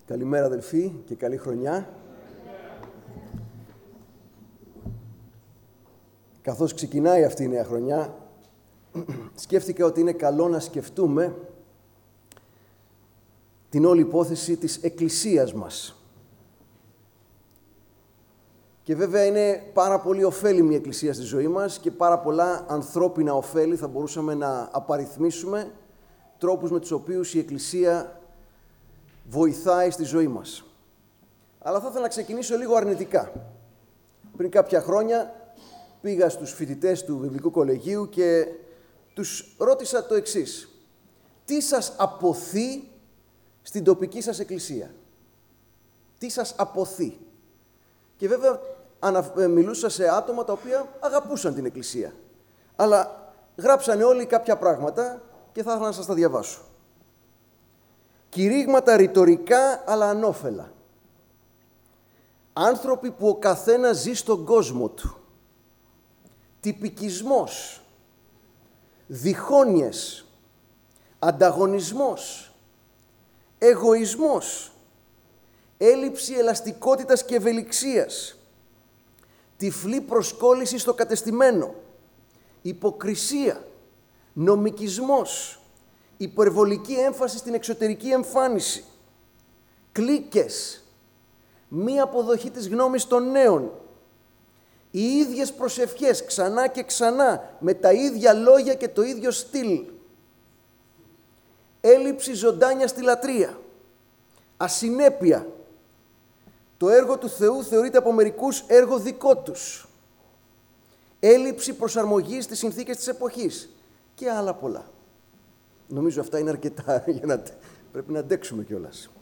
Καλημέρα αδελφοί και καλή χρονιά. Καθώς ξεκινάει αυτή η νέα χρονιά, σκέφτηκα ότι είναι καλό να σκεφτούμε την όλη υπόθεση της Εκκλησίας μας. Και βέβαια είναι πάρα πολύ ωφέλιμη η Εκκλησία στη ζωή μας και πάρα πολλά ανθρώπινα ωφέλη θα μπορούσαμε να απαριθμίσουμε, τρόπους με τους οποίους η Εκκλησία βοηθάει στη ζωή μας. Αλλά θα ήθελα να ξεκινήσω λίγο αρνητικά. Πριν κάποια χρόνια πήγα στους φοιτητές του Βιβλικού Κολεγίου και τους ρώτησα το εξής. Τι σας αποθεί στην τοπική σας εκκλησία? Τι σας αποθεί? Και βέβαια μιλούσα σε άτομα τα οποία αγαπούσαν την εκκλησία. Αλλά γράψανε όλοι κάποια πράγματα και θα ήθελα να σας τα διαβάσω. Κηρύγματα ρητορικά αλλά ανώφελα. Άνθρωποι που ο καθένας ζει στον κόσμο του. Τυπικισμός. Διχόνοιες. Ανταγωνισμός. Εγωισμός. Έλλειψη ελαστικότητας και ευελιξίας. Τυφλή προσκόλληση στο κατεστημένο. Υποκρισία. Νομικισμός. Υπερβολική έμφαση στην εξωτερική εμφάνιση. Κλίκες. Μη αποδοχή της γνώμης των νέων. Οι ίδιες προσευχές ξανά και ξανά με τα ίδια λόγια και το ίδιο στυλ. Έλλειψη ζωντάνια στη λατρεία. Ασυνέπεια. Το έργο του Θεού θεωρείται από μερικούς έργο δικό τους. Έλλειψη προσαρμογής στις συνθήκες της εποχής. Και άλλα πολλά. Νομίζω αυτά είναι αρκετά για να πρέπει να αντέξουμε κιόλας.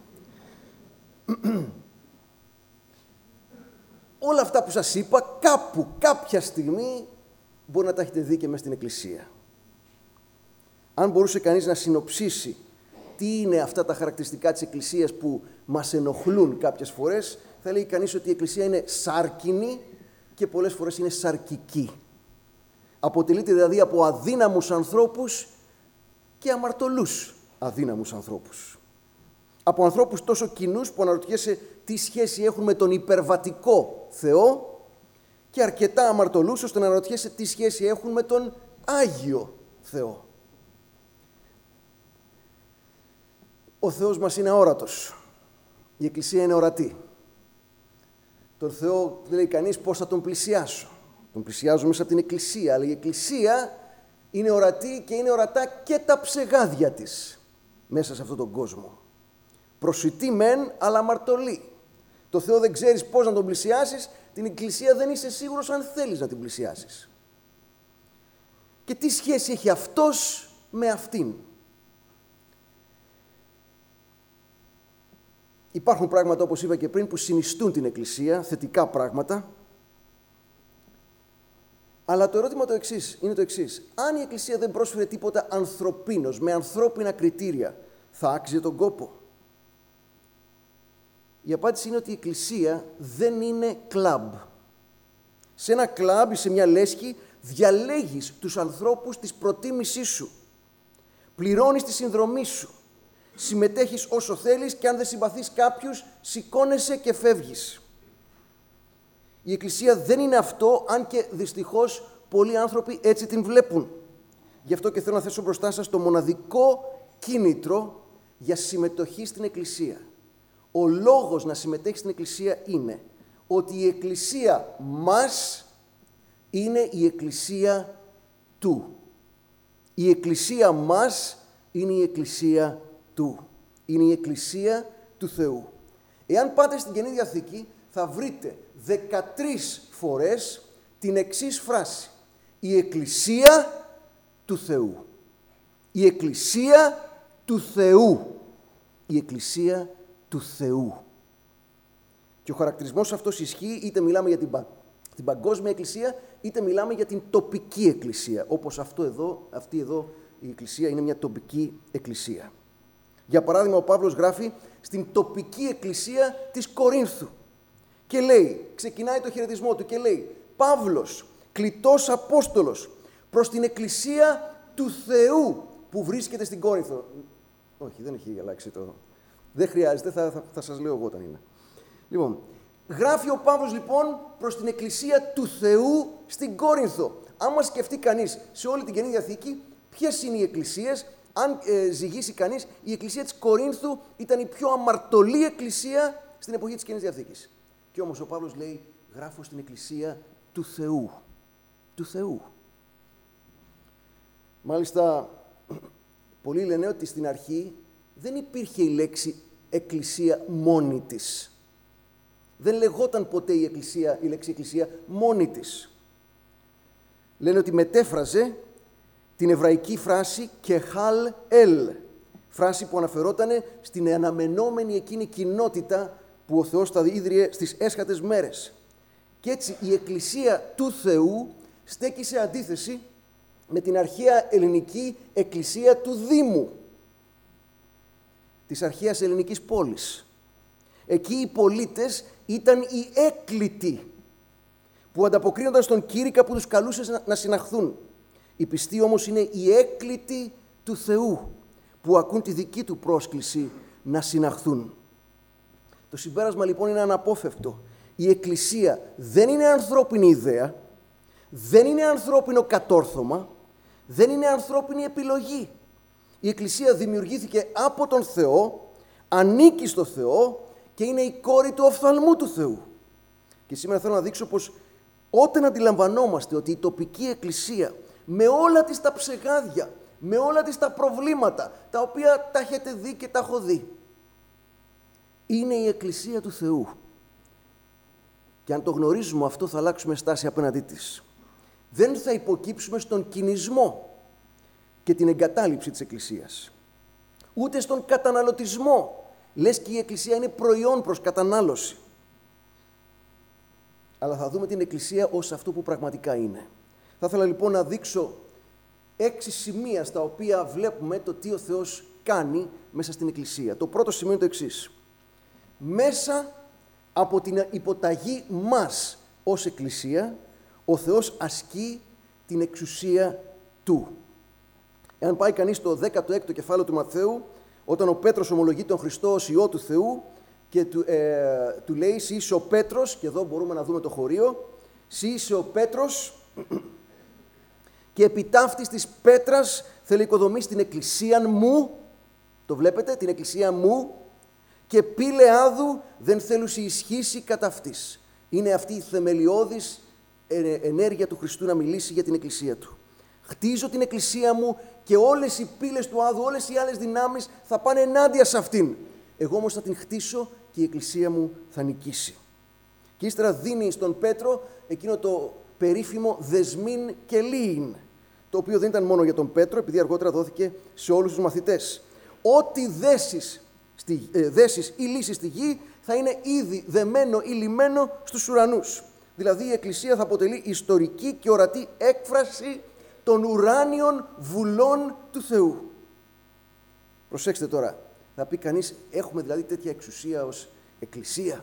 Όλα αυτά που σας είπα, κάπου, κάποια στιγμή, μπορεί να τα έχετε δει και μες στην Εκκλησία. Αν μπορούσε κανείς να συνοψίσει τι είναι αυτά τα χαρακτηριστικά της Εκκλησίας που μας ενοχλούν κάποιες φορές, θα λέει κανείς ότι η Εκκλησία είναι σάρκινη και πολλές φορές είναι σαρκική. Αποτελείται δηλαδή από αδύναμους ανθρώπους και αμαρτωλούς αδύναμους ανθρώπους. Από ανθρώπους τόσο κοινούς που αναρωτιέσαι τι σχέση έχουν με τον υπερβατικό Θεό και αρκετά αμαρτωλούς ώστε να αναρωτιέσαι τι σχέση έχουν με τον Άγιο Θεό. Ο Θεός μας είναι αόρατος. Η Εκκλησία είναι ορατή. Τον Θεό δεν λέει κανείς πώς θα τον πλησιάσω. Τον πλησιάζω μέσα από την Εκκλησία, αλλά η Εκκλησία είναι ορατή και είναι ορατά και τα ψεγάδια της μέσα σε αυτόν τον κόσμο. Προσιτή μεν, αλλά αμαρτωλή. Το Θεό δεν ξέρεις πώς να τον πλησιάσεις, την Εκκλησία δεν είσαι σίγουρος αν θέλεις να την πλησιάσεις. Και τι σχέση έχει αυτός με αυτήν? Υπάρχουν πράγματα, όπως είπα και πριν, που συνιστούν την Εκκλησία, θετικά πράγματα. Αλλά το ερώτημα είναι το εξής. Αν η Εκκλησία δεν πρόσφερε τίποτα ανθρωπίνος, με ανθρώπινα κριτήρια, θα άξιζε τον κόπο? Η απάντηση είναι ότι η Εκκλησία δεν είναι κλαμπ. Σε ένα κλαμπ ή σε μια λέσχη διαλέγεις τους ανθρώπους της προτίμησής σου. Πληρώνεις τη συνδρομή σου. Συμμετέχεις όσο θέλεις και αν δεν συμπαθείς κάποιους, σηκώνεσαι και φεύγεις. Η Εκκλησία δεν είναι αυτό, αν και δυστυχώς πολλοί άνθρωποι έτσι την βλέπουν. Γι' αυτό και θέλω να θέσω μπροστά σας το μοναδικό κίνητρο για συμμετοχή στην Εκκλησία. Ο λόγος να συμμετέχει στην Εκκλησία είναι ότι η Εκκλησία μας είναι η Εκκλησία του. Η Εκκλησία μας είναι η Εκκλησία του. Είναι η Εκκλησία του Θεού. Εάν πάτε στην Καινή Διαθήκη, θα βρείτε 13 φορές την εξής φράση. Η Εκκλησία του Θεού. Η Εκκλησία του Θεού. Η Εκκλησία του Θεού. Και ο χαρακτηρισμός αυτός ισχύει είτε μιλάμε για την παγκόσμια Εκκλησία, είτε μιλάμε για την τοπική Εκκλησία. Όπως αυτή εδώ η Εκκλησία είναι μια τοπική Εκκλησία. Για παράδειγμα, ο Παύλος γράφει στην τοπική Εκκλησία της Κορίνθου. Και λέει, ξεκινάει το χαιρετισμό του και λέει «Παύλος, κλητός Απόστολος, προς την Εκκλησία του Θεού που βρίσκεται στην Κόρινθο». Όχι, δεν έχει αλλάξει Δεν χρειάζεται, θα σας λέω εγώ όταν είναι. Λοιπόν, γράφει ο Παύλος λοιπόν προς την Εκκλησία του Θεού στην Κόρινθο. Άμα σκεφτεί κανείς σε όλη την Καινή Διαθήκη, ποιες είναι οι εκκλησίες, αν ζυγίσει κανείς, η Εκκλησία της Κορίνθου ήταν η πιο αμαρτωλή εκκλησία στην εποχή της Καινής Διαθήκης. Και όμως ο Παύλος λέει, γράφω στην Εκκλησία του Θεού. Του Θεού. Μάλιστα, πολλοί λένε ότι στην αρχή δεν υπήρχε η λέξη εκκλησία μόνη της. Δεν λεγόταν ποτέ η λέξη εκκλησία μόνη της. Λένε ότι μετέφραζε την εβραϊκή φράση «κεχάλ ελ», φράση που αναφερόταν στην αναμενόμενη εκείνη κοινότητα που ο Θεός τα ίδρυε στις έσχατες μέρες. Και έτσι η Εκκλησία του Θεού στέκει σε αντίθεση με την αρχαία ελληνική Εκκλησία του Δήμου, της αρχαίας ελληνικής πόλης. Εκεί οι πολίτες ήταν οι έκλητοι, που ανταποκρίνονταν στον κήρυκα που τους καλούσε να συναχθούν. Οι πιστοί όμως είναι οι έκλητοι του Θεού, που ακούν τη δική του πρόσκληση να συναχθούν. Το συμπέρασμα λοιπόν είναι αναπόφευκτο. Η Εκκλησία δεν είναι ανθρώπινη ιδέα, δεν είναι ανθρώπινο κατόρθωμα, δεν είναι ανθρώπινη επιλογή. Η Εκκλησία δημιουργήθηκε από τον Θεό, ανήκει στο Θεό και είναι η κόρη του οφθαλμού του Θεού. Και σήμερα θέλω να δείξω πως όταν αντιλαμβανόμαστε ότι η τοπική Εκκλησία με όλα της τα ψεγάδια, με όλα της τα προβλήματα, τα οποία τα έχετε δει και τα έχω δει, είναι η Εκκλησία του Θεού. Και αν το γνωρίζουμε αυτό, θα αλλάξουμε στάση απέναντί της. Δεν θα υποκύψουμε στον κινησμό και την εγκατάλειψη της Εκκλησίας. Ούτε στον καταναλωτισμό. Λες και η Εκκλησία είναι προϊόν προς κατανάλωση. Αλλά θα δούμε την Εκκλησία ως αυτό που πραγματικά είναι. Θα ήθελα λοιπόν να δείξω 6 σημεία στα οποία βλέπουμε το τι ο Θεός κάνει μέσα στην Εκκλησία. Το πρώτο σημείο είναι το εξής. Μέσα από την υποταγή μας ως Εκκλησία, ο Θεός ασκεί την εξουσία Του. Εάν πάει κανείς στο 16ο κεφάλαιο του Ματθαίου, όταν ο Πέτρος ομολογεί τον Χριστό ως Υιό του Θεού και του λέει «Συ είσαι ο Πέτρος», και εδώ μπορούμε να δούμε το χωρίο, «Συ είσαι ο Πέτρος και επί ταύτης της πέτρας θέλει οικοδομήσει την εκκλησία μου», το βλέπετε, την εκκλησία μου, «και πύλε άδου δεν θέλουσι ισχύσει κατά αυτής». Είναι αυτή η θεμελιώδης ενέργεια του Χριστού να μιλήσει για την εκκλησία του. «Χτίζω την εκκλησία μου και όλες οι πύλες του άδου, όλες οι άλλες δυνάμεις θα πάνε ενάντια σε αυτήν. Εγώ όμως θα την χτίσω και η εκκλησία μου θα νικήσει». Και ύστερα δίνει στον Πέτρο εκείνο το περίφημο δεσμήν και λύην, το οποίο δεν ήταν μόνο για τον Πέτρο, επειδή αργότερα δόθηκε σε όλους τους μαθητές. Ό,τι δέσεις ή λύσεις στη γη θα είναι ήδη δεμένο ή λυμένο στους ουρανούς. Δηλαδή η Εκκλησία θα αποτελεί ιστορική και ορατή έκφραση των ουράνιων βουλών του Θεού. Προσέξτε τώρα, θα πει κανείς, έχουμε δηλαδή τέτοια εξουσία ως Εκκλησία?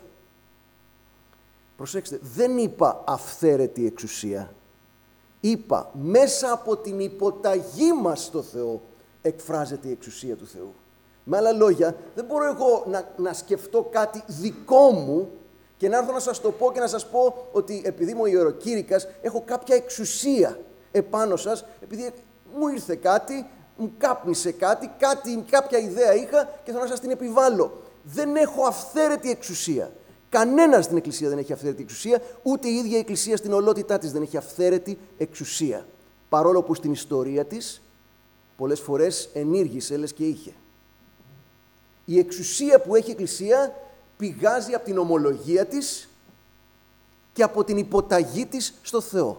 Προσέξτε, δεν είπα αυθαίρετη εξουσία. Είπα, μέσα από την υποταγή μας στο Θεό εκφράζεται η εξουσία του Θεού. Με άλλα λόγια, δεν μπορώ εγώ να σκεφτώ κάτι δικό μου και να έρθω να σας το πω και να σας πω ότι επειδή είμαι ο ιεροκήρυκας έχω κάποια εξουσία επάνω σας, επειδή μου ήρθε κάτι, μου κάπνισε κάτι, κάποια ιδέα είχα και θέλω να σας την επιβάλλω. Δεν έχω αυθαίρετη εξουσία. Κανένας στην Εκκλησία δεν έχει αυθαίρετη εξουσία, ούτε η ίδια η Εκκλησία στην ολότητά της δεν έχει αυθαίρετη εξουσία. Παρόλο που στην ιστορία της πολλές φορές ενήργησε, λες και είχε. Η εξουσία που έχει η Εκκλησία πηγάζει από την ομολογία της και από την υποταγή της στο Θεό.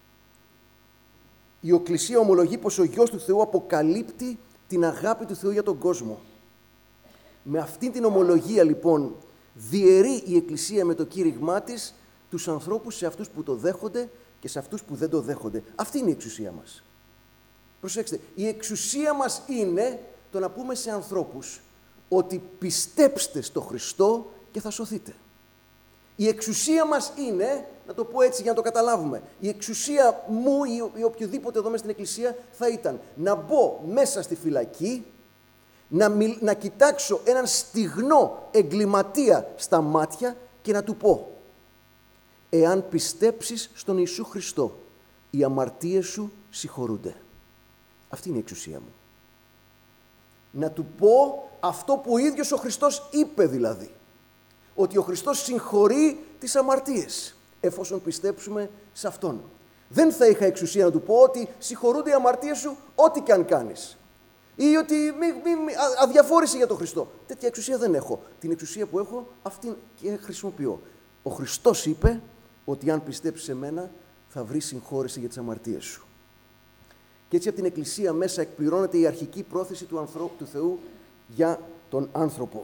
Η Εκκλησία ομολογεί πως ο Υιός του Θεού αποκαλύπτει την αγάπη του Θεού για τον κόσμο. Με αυτή την ομολογία λοιπόν διαιρεί η Εκκλησία με το κήρυγμά της τους ανθρώπους σε αυτούς που το δέχονται και σε αυτούς που δεν το δέχονται. Αυτή είναι η εξουσία μας. Προσέξτε, η εξουσία μας είναι το να πούμε σε ανθρώπους ότι πιστέψτε στο Χριστό και θα σωθείτε. Η εξουσία μας είναι, να το πω έτσι για να το καταλάβουμε, η εξουσία μου ή οποιοδήποτε εδώ μέσα στην Εκκλησία θα ήταν να μπω μέσα στη φυλακή, να κοιτάξω έναν στιγνό εγκληματία στα μάτια και να του πω: εάν πιστέψεις στον Ιησού Χριστό, οι αμαρτίες σου συγχωρούνται. Αυτή είναι η εξουσία μου. Να του πω αυτό που ο ίδιος ο Χριστός είπε δηλαδή. Ότι ο Χριστός συγχωρεί τις αμαρτίες, εφόσον πιστέψουμε σε Αυτόν. Δεν θα είχα εξουσία να του πω ότι συγχωρούνται οι αμαρτίες σου ό,τι και αν κάνεις. Ή ότι αδιαφόρησε για τον Χριστό. Τέτοια εξουσία δεν έχω. Την εξουσία που έχω, αυτή και χρησιμοποιώ. Ο Χριστός είπε ότι αν πιστέψεις σε μένα, θα βρεις συγχώρεση για τις αμαρτίες σου. Και έτσι από την Εκκλησία μέσα εκπληρώνεται η αρχική πρόθεση του Θεού για τον άνθρωπο.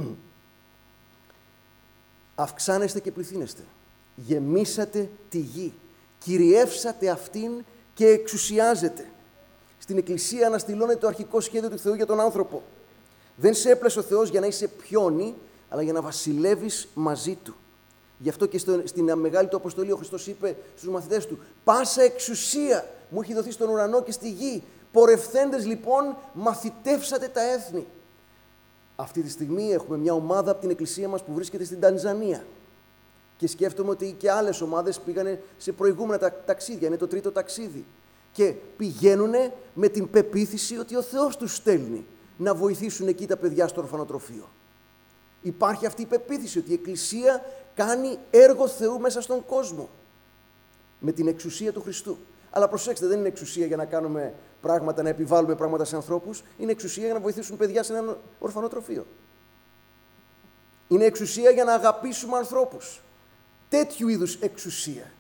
Αυξάνεστε και πληθύνεστε. Γεμίσατε τη γη. Κυριεύσατε αυτήν και εξουσιάζετε. Στην Εκκλησία αναστηλώνεται το αρχικό σχέδιο του Θεού για τον άνθρωπο. Δεν σε έπλασε ο Θεός για να είσαι πιόνι, αλλά για να βασιλεύεις μαζί Του. Γι' αυτό και στην μεγάλη του αποστολή ο Χριστός είπε στους μαθητές Του: «Πάσα εξουσία μου έχει δοθεί στον ουρανό και στη γη. Πορευθέντες λοιπόν μαθητεύσατε τα έθνη». Αυτή τη στιγμή έχουμε μια ομάδα από την Εκκλησία μας που βρίσκεται στην Τανζανία. Και σκέφτομαι ότι και άλλες ομάδες πήγανε σε προηγούμενα ταξίδια. Είναι το τρίτο ταξίδι. Και πηγαίνουν με την πεποίθηση ότι ο Θεός τους στέλνει να βοηθήσουν εκεί τα παιδιά στο ορφανοτροφείο. Υπάρχει αυτή η πεποίθηση ότι η Εκκλησία κάνει έργο Θεού μέσα στον κόσμο με την εξουσία του Χριστού. Αλλά προσέξτε, δεν είναι εξουσία για να κάνουμε πράγματα, να επιβάλλουμε πράγματα σε ανθρώπους. Είναι εξουσία για να βοηθήσουν παιδιά σε ένα ορφανοτροφείο. Είναι εξουσία για να αγαπήσουμε ανθρώπους. Τέτοιου είδους εξουσία.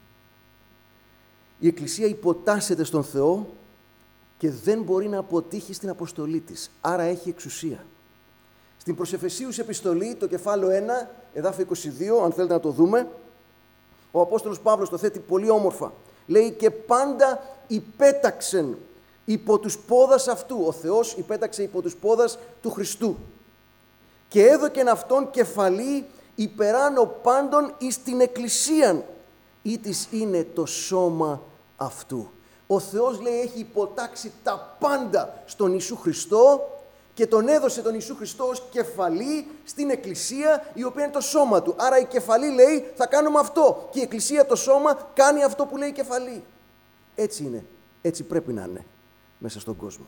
Η Εκκλησία υποτάσσεται στον Θεό και δεν μπορεί να αποτύχει στην αποστολή της. Άρα έχει εξουσία. Στην προς Εφεσίους επιστολή, το κεφάλαιο 1, εδάφιο 22, αν θέλετε να το δούμε, ο Απόστολος Παύλος το θέτει πολύ όμορφα. Λέει: «Και πάντα υπέταξεν υπό τους πόδας αυτού». Ο Θεός υπέταξε υπό τους πόδας του Χριστού. «Και έδωκεν αυτόν κεφαλή υπεράνω πάντων εις την Εκκλησίαν, ή της είναι το σώμα αυτού». Ο Θεός, λέει, έχει υποτάξει τα πάντα στον Ιησού Χριστό και τον έδωσε τον Ιησού Χριστό ως κεφαλή στην Εκκλησία, η οποία είναι το σώμα του. Άρα η κεφαλή λέει: θα κάνουμε αυτό, και η Εκκλησία, το σώμα, κάνει αυτό που λέει η κεφαλή. Έτσι είναι. Έτσι πρέπει να είναι μέσα στον κόσμο.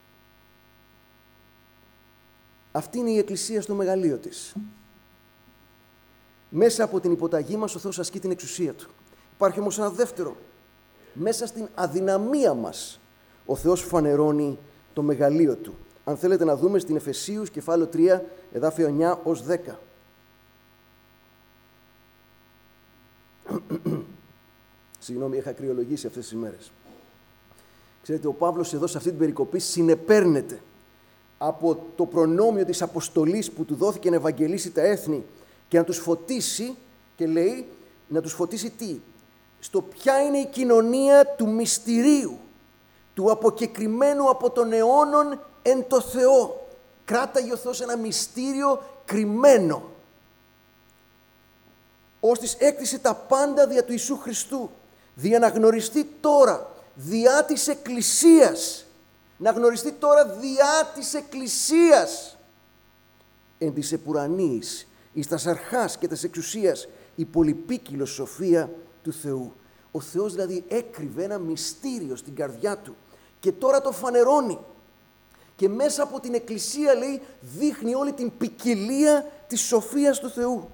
Αυτή είναι η Εκκλησία στο μεγαλείο της. Μέσα από την υποταγή μας ο Θεός ασκεί την εξουσία Του. Υπάρχει όμως ένα δεύτερο. Μέσα στην αδυναμία μας ο Θεός φανερώνει το μεγαλείο Του. Αν θέλετε να δούμε στην Εφεσίους, κεφάλαιο 3, εδάφιο 9 ως 10. Συγγνώμη, είχα κρυολογήσει αυτές τις ημέρες. Ξέρετε, ο Παύλος εδώ σε αυτή την περικοπή συνεπέρνεται από το προνόμιο της αποστολής που του δόθηκε να ευαγγελίσει τα έθνη και να τους φωτίσει, και λέει να τους φωτίσει τι? Στο ποια είναι η κοινωνία του μυστηρίου, του αποκεκριμένου από τον αιώνων εν το Θεό. Κράταγε ο Θεός ένα μυστήριο κρυμμένο. Ώστις έκτισε τα πάντα δια του Ιησού Χριστού, δια να γνωριστεί τώρα διά της Εκκλησίας. Να γνωριστεί τώρα διά της Εκκλησίας. Εν της επουρανής, εις τας αρχάς και τας εξουσίας, η πολυπίκυλος σοφία του Θεού. Ο Θεός δηλαδή έκρυβε ένα μυστήριο στην καρδιά Του και τώρα το φανερώνει. Και μέσα από την Εκκλησία, λέει, δείχνει όλη την ποικιλία της σοφίας του Θεού.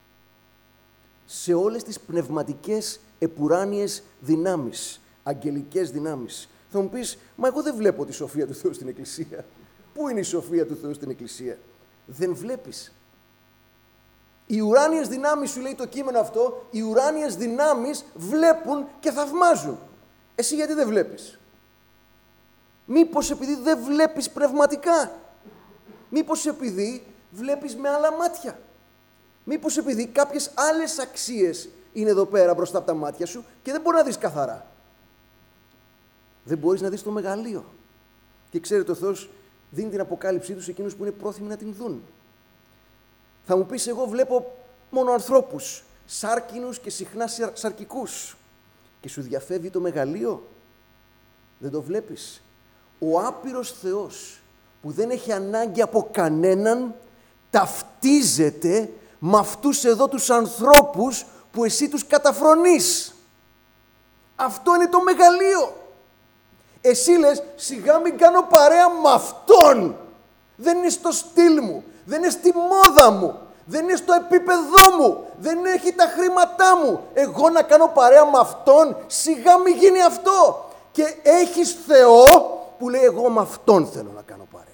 Σε όλες τις πνευματικές επουράνιες δυνάμεις, αγγελικές δυνάμεις. Θα μου πεις, μα εγώ δεν βλέπω τη σοφία του Θεού στην Εκκλησία. Πού είναι η σοφία του Θεού στην Εκκλησία? Δεν βλέπεις. Οι ουράνιες δυνάμεις, σου λέει το κείμενο αυτό, οι ουράνιες δυνάμεις βλέπουν και θαυμάζουν. Εσύ γιατί δεν βλέπεις? Μήπως επειδή δεν βλέπεις πνευματικά? Μήπως επειδή βλέπεις με άλλα μάτια? Μήπως επειδή κάποιες άλλες αξίες είναι εδώ πέρα μπροστά από τα μάτια σου και δεν μπορεί να δεις καθαρά? Δεν μπορείς να δεις το μεγαλείο. Και ξέρετε, ο Θεός δίνει την αποκάλυψή Του σε εκείνους που είναι πρόθυμοι να την δουν. Θα μου πεις, εγώ βλέπω μόνο ανθρώπους, σάρκινους και συχνά σαρκικούς. Και σου διαφεύγει το μεγαλείο? Δεν το βλέπεις? Ο άπειρος Θεός που δεν έχει ανάγκη από κανέναν, ταυτίζεται με αυτούς εδώ τους ανθρώπους που εσύ τους καταφρονείς. Αυτό είναι το μεγαλείο. Εσύ λες, σιγά μην κάνω παρέα με αυτόν. Δεν είναι στο στυλ μου, δεν είναι στη μόδα μου, δεν είναι στο επίπεδό μου, δεν έχει τα χρήματά μου. Εγώ να κάνω παρέα με αυτόν, σιγά μην γίνει αυτό. Και έχεις Θεό που λέει, εγώ με αυτόν θέλω να κάνω παρέα.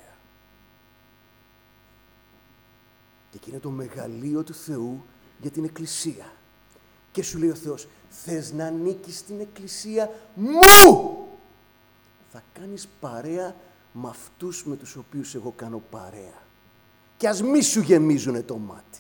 Και εκεί είναι το μεγαλείο του Θεού για την Εκκλησία. Και σου λέει ο Θεός, θες να ανήκεις στην Εκκλησία μου? Θα κάνεις παρέα με αυτούς με τους οποίους εγώ κάνω παρέα. Και ας μη σου γεμίζουνε το μάτι.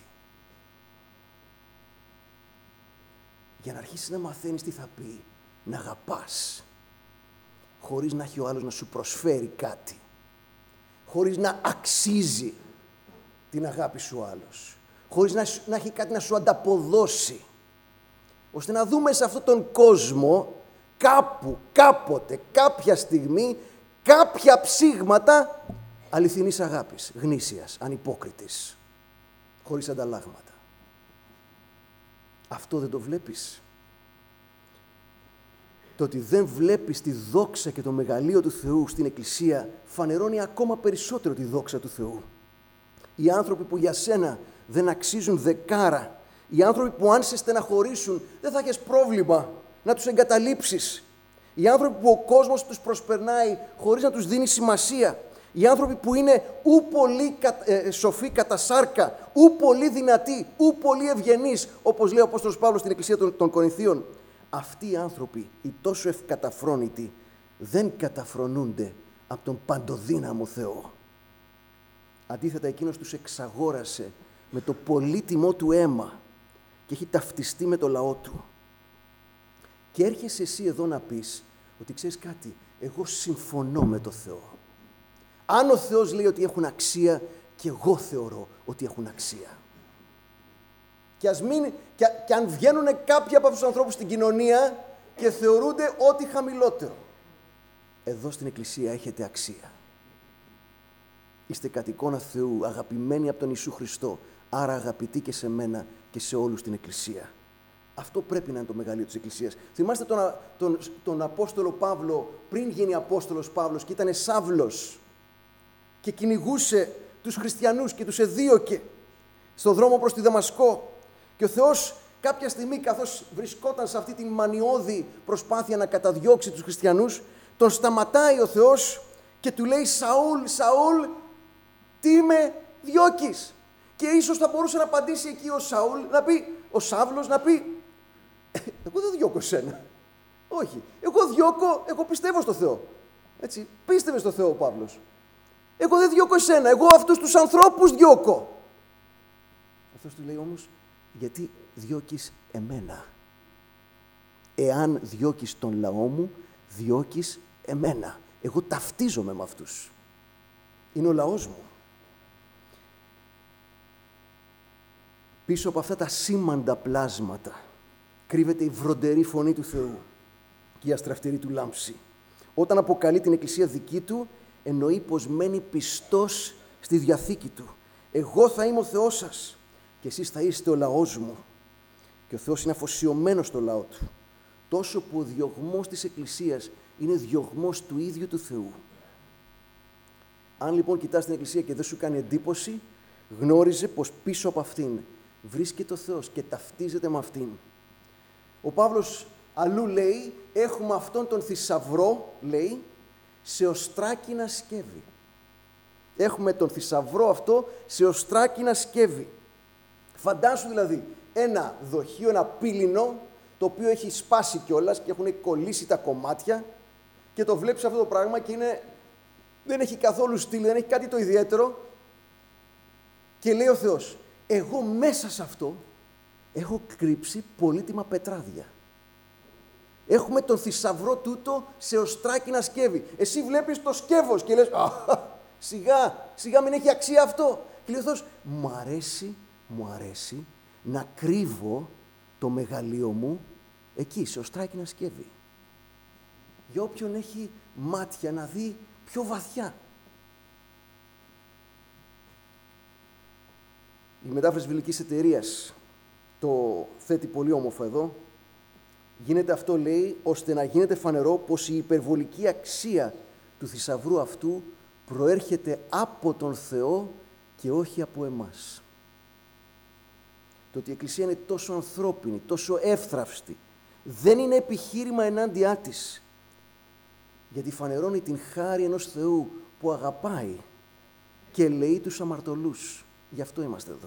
Για να αρχίσεις να μαθαίνεις τι θα πει να αγαπάς, χωρίς να έχει ο άλλος να σου προσφέρει κάτι, χωρίς να αξίζει την αγάπη σου ο άλλος, χωρίς να έχει κάτι να σου ανταποδώσει, ώστε να δούμε σε αυτόν τον κόσμο κάπου, κάποτε, κάποια στιγμή, κάποια ψήγματα αληθινής αγάπης, γνήσιας, ανυπόκριτης, χωρίς ανταλλάγματα. Αυτό δεν το βλέπεις? Το ότι δεν βλέπεις τη δόξα και το μεγαλείο του Θεού στην Εκκλησία φανερώνει ακόμα περισσότερο τη δόξα του Θεού. Οι άνθρωποι που για σένα δεν αξίζουν δεκάρα, οι άνθρωποι που αν σε στεναχωρήσουν δεν θα έχεις πρόβλημα να τους εγκαταλείψεις, οι άνθρωποι που ο κόσμος τους προσπερνάει χωρίς να τους δίνει σημασία, οι άνθρωποι που είναι ου πολύ σοφοί κατά σάρκα, ου πολύ δυνατοί, ου πολύ ευγενείς, όπως λέει ο Απόστολος Παύλος στην Εκκλησία των Κορινθίων, αυτοί οι άνθρωποι, οι τόσο ευκαταφρόνητοι, δεν καταφρονούνται από τον παντοδύναμο Θεό. Αντίθετα, εκείνος τους εξαγόρασε με το πολύτιμό του αίμα και έχει ταυτιστεί με το λαό του. Και έρχεσαι εσύ εδώ να πεις ότι ξέρεις κάτι, εγώ συμφωνώ με το Θεό. Αν ο Θεός λέει ότι έχουν αξία, και εγώ θεωρώ ότι έχουν αξία. Και αν βγαίνουν κάποιοι από αυτούς τους ανθρώπους στην κοινωνία και θεωρούνται ό,τι χαμηλότερο, εδώ στην Εκκλησία έχετε αξία. Είστε κατ' εικόνα Θεού, αγαπημένοι από τον Ιησού Χριστό, άρα αγαπητοί και σε μένα και σε όλους στην Εκκλησία. Αυτό πρέπει να είναι το μεγαλείο της Εκκλησίας. Θυμάστε τον Απόστολο Παύλο, πριν γίνει Απόστολος Παύλος και ήταν Σαύλος και κυνηγούσε τους χριστιανούς και τους εδίωκε στον δρόμο προς τη Δαμασκό. Και ο Θεός κάποια στιγμή, καθώς βρισκόταν σε αυτή την μανιώδη προσπάθεια να καταδιώξει τους χριστιανούς, τον σταματάει ο Θεός και του λέει, Σαούλ, Σαούλ, τι με διώκεις? Και ίσως θα μπορούσε να απαντήσει εκεί ο Σαούλ, να πει, ο Σαύλος να πει, εγώ δεν διώκω εσένα. Όχι, εγώ πιστεύω στο Θεό. Έτσι, πίστευε στο Θεό ο Παύλος. Εγώ δεν διώκω εσένα, εγώ αυτούς τους ανθρώπους διώκω. Αυτός του λέει όμως, γιατί διώκεις εμένα? Εάν διώκεις τον λαό μου, διώκεις εμένα. Εγώ ταυτίζομαι με αυτούς. Είναι ο λαός μου. Πίσω από αυτά τα σήμαντα πλάσματα κρύβεται η βροντερή φωνή του Θεού και η αστραφτερή του λάμψη. Όταν αποκαλεί την Εκκλησία δική του, εννοεί πως μένει πιστός στη διαθήκη του. Εγώ θα είμαι ο Θεός σας και εσείς θα είστε ο λαός μου. Και ο Θεός είναι αφοσιωμένος στο λαό του. Τόσο που ο διωγμός της Εκκλησίας είναι διωγμός του ίδιου του Θεού. Αν λοιπόν κοιτάς την Εκκλησία και δεν σου κάνει εντύπωση, γνώριζε πως πίσω από αυτήν βρίσκεται ο Θεός και ταυτίζεται με αυτήν. Ο Παύλος αλλού λέει, έχουμε αυτόν τον θησαυρό, λέει, σε οστράκινα σκεύη. Έχουμε τον θησαυρό αυτό σε οστράκινα σκεύη. Φαντάσου δηλαδή ένα δοχείο, ένα πύληνο, το οποίο έχει σπάσει κιόλας και έχουν κολλήσει τα κομμάτια και το βλέπεις αυτό το πράγμα και δεν έχει καθόλου στυλ, δεν έχει κάτι το ιδιαίτερο. Και λέει ο Θεός, εγώ μέσα σε αυτό έχω κρύψει πολύτιμα πετράδια. Έχουμε τον θησαυρό τούτο σε οστράκινα σκεύη. Εσύ βλέπεις το σκεύος και λες, σιγά μην έχει αξία αυτό. Και λέει ο Θεός, μου αρέσει να κρύβω το μεγαλείο μου εκεί, σε οστράκινα σκεύη. Για όποιον έχει μάτια να δει πιο βαθιά. Η μετάφραση Βιβλικής Εταιρείας το θέτει πολύ όμορφα εδώ. Γίνεται αυτό, λέει, ώστε να γίνεται φανερό πως η υπερβολική αξία του θησαυρού αυτού προέρχεται από τον Θεό και όχι από εμάς. Το ότι η Εκκλησία είναι τόσο ανθρώπινη, τόσο εύθραυστη, δεν είναι επιχείρημα ενάντια της, γιατί φανερώνει την χάρη ενός Θεού που αγαπάει και λέει τους αμαρτωλούς. Γι' αυτό είμαστε εδώ.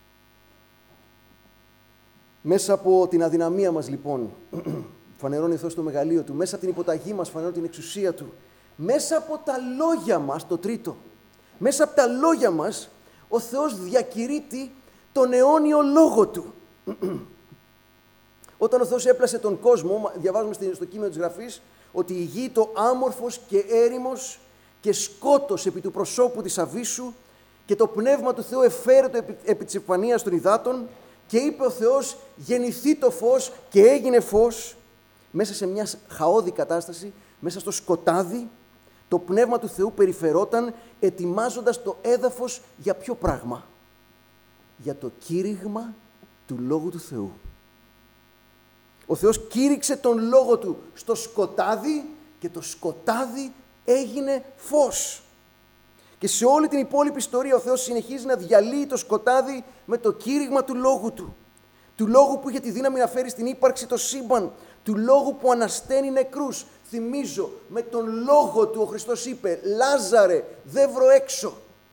Μέσα από την αδυναμία μας, λοιπόν, φανερώνει ο Θεός το μεγαλείο Του. Μέσα από την υποταγή μας φανερώνει την εξουσία Του. Μέσα από τα λόγια μας, το τρίτο, μέσα από τα λόγια μας, ο Θεός διακηρύττει τον αιώνιο λόγο Του. Όταν ο Θεός έπλασε τον κόσμο, διαβάζουμε στο κείμενο της Γραφής, ότι η γη το άμορφος και έρημος και σκότος επί του προσώπου της αβύσσου και το Πνεύμα του Θεού εφαίρετο επί της επιφανείας των υδάτων και είπε ο Θεός γεννηθεί το φως και έγινε φως. Μέσα σε μια χαόδη κατάσταση, μέσα στο σκοτάδι, το Πνεύμα του Θεού περιφερόταν ετοιμάζοντας το έδαφος για ποιο πράγμα? Για το κήρυγμα του Λόγου του Θεού. Ο Θεός κήρυξε τον Λόγο Του στο σκοτάδι και το σκοτάδι έγινε φως. Και σε όλη την υπόλοιπη ιστορία ο Θεός συνεχίζει να διαλύει το σκοτάδι με το κήρυγμα του Λόγου Του. Του Λόγου που είχε τη δύναμη να φέρει στην ύπαρξη το σύμπαν. Του Λόγου που ανασταίνει νεκρούς. Θυμίζω, με τον Λόγο Του ο Χριστός είπε «Λάζαρε, δεν βρω έξω».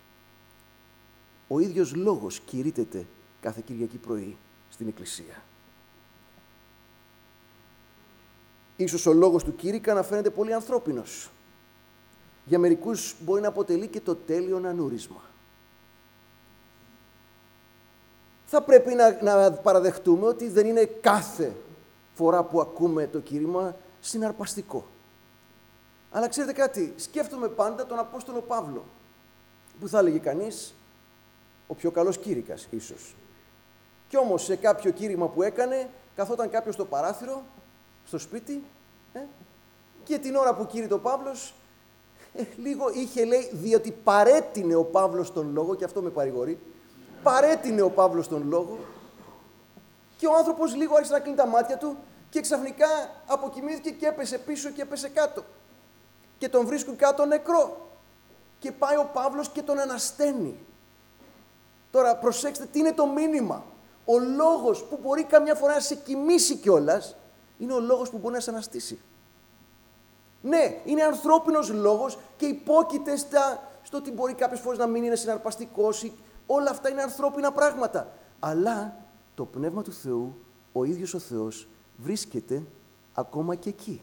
Ο ίδιος Λόγος κηρύττεται κάθε Κυριακή πρωί στην Εκκλησία. Ίσως ο λόγος του κήρυκα να φαίνεται πολύ ανθρώπινος. Για μερικούς μπορεί να αποτελεί και το τέλειο ανούρισμα. Θα πρέπει να παραδεχτούμε ότι δεν είναι κάθε φορά που ακούμε το κήρυγμα συναρπαστικό. Αλλά ξέρετε κάτι, σκέφτομαι πάντα τον Απόστολο Παύλο, που θα έλεγε κανείς ο πιο καλός κήρυκας ίσως. Κι όμως σε κάποιο κήρυγμα που έκανε, καθόταν κάποιος στο παράθυρο, στο σπίτι, και την ώρα που κήρυτε ο Παύλος, λίγο είχε, λέει, διότι παρέτεινε ο Παύλος τον λόγο, και αυτό με παρηγορεί, παρέτεινε ο Παύλος τον λόγο, και ο άνθρωπος λίγο άρχισε να κλείνει τα μάτια του και ξαφνικά αποκοιμήθηκε και έπεσε πίσω και έπεσε κάτω. Και τον βρίσκουν κάτω νεκρό. Και πάει ο Παύλος και τον ανασταίνει. Τώρα προσέξτε τι είναι το μήνυμα. Ο λόγος που μπορεί καμιά φορά να σε κοιμήσει κιόλας, είναι ο λόγος που μπορεί να σε αναστήσει. Ναι, είναι ανθρώπινος λόγος και υπόκειται στο ότι μπορεί κάποιες φορές να μην είναι συναρπαστικός. Όλα αυτά είναι ανθρώπινα πράγματα. Αλλά το Πνεύμα του Θεού, ο ίδιος ο Θεός, βρίσκεται ακόμα και εκεί.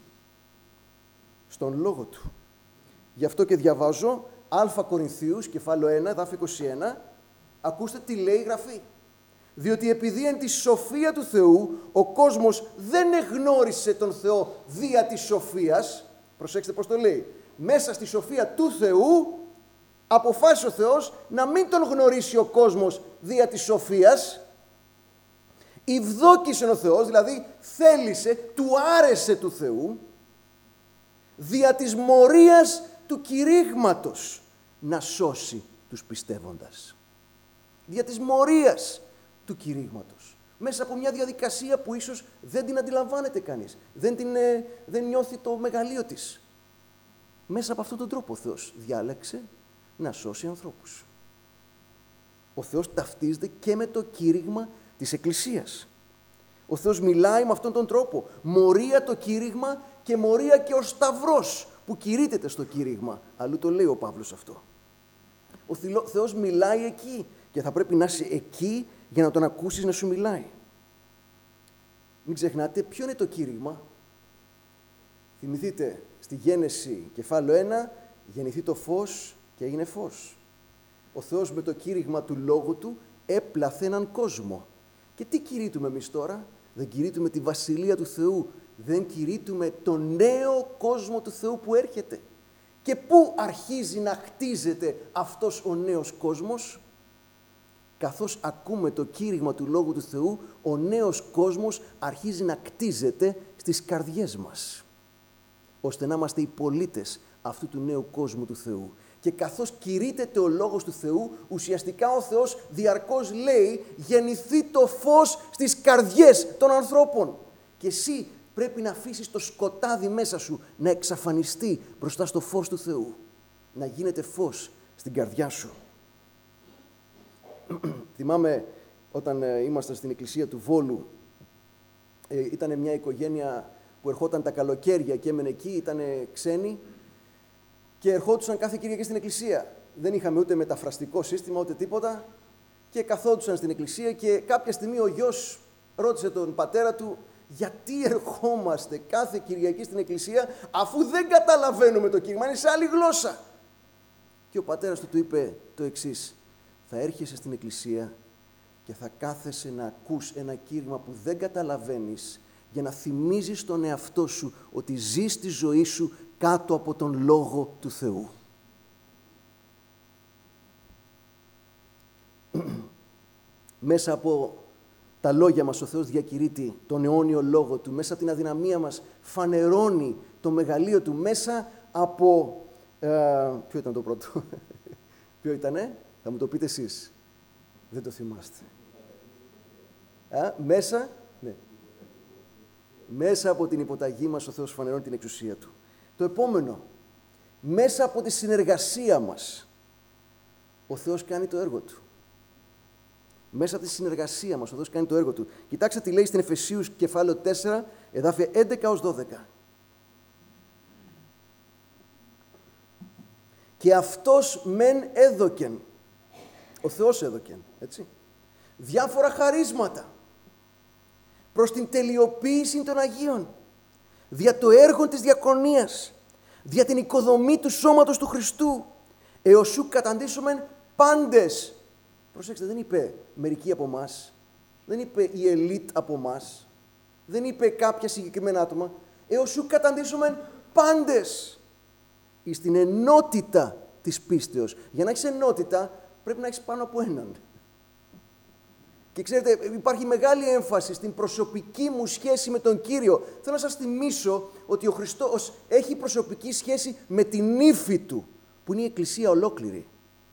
Στον Λόγο Του. Γι' αυτό και διαβάζω Α Κορινθίους, κεφάλαιο 1, εδάφιο 21, ακούστε τι λέει η Γραφή. Διότι επειδή εν τη σοφία του Θεού ο κόσμος δεν εγνώρισε τον Θεό δια της σοφίας, προσέξτε πώς το λέει, μέσα στη σοφία του Θεού αποφάσισε ο Θεός να μην τον γνωρίσει ο κόσμος δια της σοφίας, ευδόκησε ο Θεός, δηλαδή θέλησε, του άρεσε του Θεού, δια της μορίας του κηρύγματος να σώσει τους πιστεύοντας. Δια της μορίας του κηρύγματος. Μέσα από μια διαδικασία που ίσως δεν την αντιλαμβάνεται κανείς. Δεν νιώθει το μεγαλείο της. Μέσα από αυτόν τον τρόπο ο Θεός διάλεξε να σώσει ανθρώπους. Ο Θεός ταυτίζεται και με το κήρυγμα της Εκκλησίας. Ο Θεός μιλάει με αυτόν τον τρόπο. Μορία το κήρυγμα και μορία και ο σταυρός που κηρύττεται στο κήρυγμα. Αλλού το λέει ο Παύλος αυτό. Ο Θεός μιλάει εκεί και θα πρέπει να είσαι εκεί για να τον ακούσεις να σου μιλάει. Μην ξεχνάτε ποιο είναι το κήρυγμα. Θυμηθείτε στη Γένεση κεφάλαιο 1, γεννηθεί το φως και έγινε φως. Ο Θεός με το κήρυγμα του Λόγου Του έπλαθε έναν κόσμο. Και τι κηρύττουμε εμείς τώρα? Δεν κηρύττουμε τη Βασιλεία του Θεού. Δεν κηρύττουμε τον νέο κόσμο του Θεού που έρχεται. Και πού αρχίζει να χτίζεται αυτός ο νέος κόσμος? Καθώς ακούμε το κήρυγμα του Λόγου του Θεού, ο νέος κόσμος αρχίζει να κτίζεται στις καρδιές μας, ώστε να είμαστε οι πολίτες αυτού του νέου κόσμου του Θεού. Και καθώς κηρύττεται ο Λόγος του Θεού, ουσιαστικά ο Θεός διαρκώς λέει γεννηθεί το φως στις καρδιές των ανθρώπων. Και εσύ πρέπει να αφήσεις το σκοτάδι μέσα σου να εξαφανιστεί μπροστά στο φως του Θεού. Να γίνεται φως στην καρδιά σου. Θυμάμαι όταν ήμασταν στην εκκλησία του Βόλου, ήταν μια οικογένεια που ερχόταν τα καλοκαίρια και έμενε εκεί, ήταν ξένοι και ερχόντουσαν κάθε Κυριακή στην εκκλησία. Δεν είχαμε ούτε μεταφραστικό σύστημα, ούτε τίποτα και καθόντουσαν στην εκκλησία και κάποια στιγμή ο γιος ρώτησε τον πατέρα του γιατί ερχόμαστε κάθε Κυριακή στην εκκλησία αφού δεν καταλαβαίνουμε το κήρυγμα, είναι σε άλλη γλώσσα. Και ο πατέρας του είπε το εξής: θα έρχεσαι στην εκκλησία και θα κάθεσαι να ακούς ένα κήρυγμα που δεν καταλαβαίνεις για να θυμίζεις τον εαυτό σου ότι ζεις τη ζωή σου κάτω από τον Λόγο του Θεού. Μέσα από τα λόγια μας ο Θεός διακηρύττει τον αιώνιο Λόγο Του. Μέσα από την αδυναμία μας φανερώνει το μεγαλείο Του. Μέσα από... ποιο ήταν το πρώτο? Ποιο ήτανε? Θα μου το πείτε εσείς. Δεν το θυμάστε. Μέσα... Ναι. Μέσα από την υποταγή μας ο Θεός φανερώνει την εξουσία Του. Το επόμενο. Μέσα από τη συνεργασία μας ο Θεός κάνει το έργο Του. Μέσα από τη συνεργασία μας ο Θεός κάνει το έργο Του. Κοιτάξτε τι λέει στην Εφεσίους κεφάλαιο 4, εδάφια 11-12. Και αυτός μεν έδωκεν, ο Θεός έδωκεν, έτσι, διάφορα χαρίσματα προς την τελειοποίηση των Αγίων, δια το έργο της διακονίας, δια την οικοδομή του σώματος του Χριστού, έως σου καταντήσομεν πάντες. Προσέξτε, δεν είπε μερικοί από εμάς, δεν είπε η ελίτ από εμάς, δεν είπε κάποια συγκεκριμένα άτομα, έως σου καταντήσομεν πάντες εις την ενότητα της πίστεως. Για να έχεις ενότητα πρέπει να έχεις πάνω από έναν. Και ξέρετε, υπάρχει μεγάλη έμφαση στην προσωπική μου σχέση με τον Κύριο. Θέλω να σας θυμίσω ότι ο Χριστός έχει προσωπική σχέση με την ύφη Του, που είναι η Εκκλησία ολόκληρη.